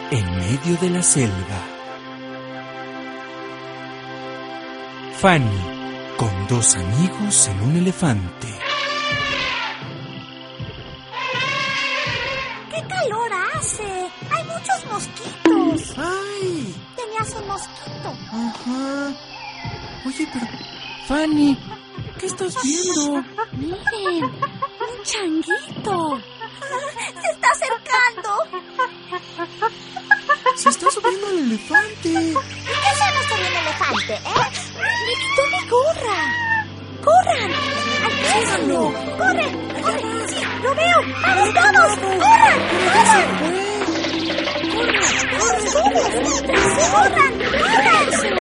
en medio de la selva. Fanny, con dos amigos en un elefante. ¡Qué calor hace! ¡Hay muchos mosquitos! ¡Ay! Tenías un mosquito. Ajá. Oye, pero... Fanny, ¿qué estás viendo? Miren, un changuito. Se está acercando. Se está subiendo al elefante. ¿Y qué hacemos con el elefante, Me quitó mi gorra. ¡Corran! ¡Alcánzalo! ¡Corre! ¡Corre! ¡Sí, lo veo! ¡Vamos, vamos! ¡Corran! ¡Corran! ¡Corran! ¡Corran! ¡Corran! ¡Corran!